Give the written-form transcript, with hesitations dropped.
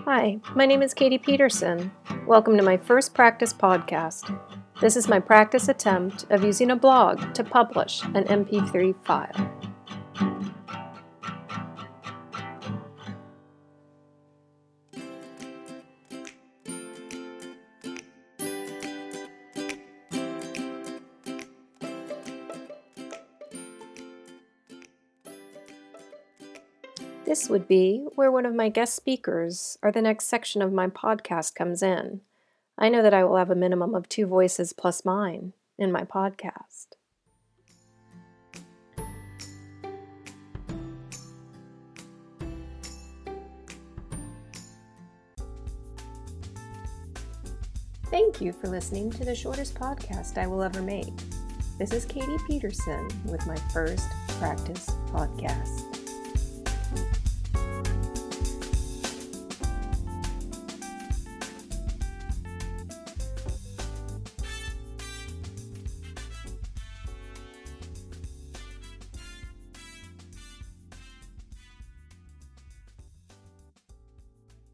Hi, my name is Katie Peterson. Welcome to my first practice podcast. This is my practice attempt of using a blog to publish an MP3 file. This would be where one of my guest speakers or the next section of my podcast comes in. I know that I will have a minimum of 2 voices plus mine in my podcast. Thank you for listening to the shortest podcast I will ever make. This is Katie Peterson with my first practice podcast.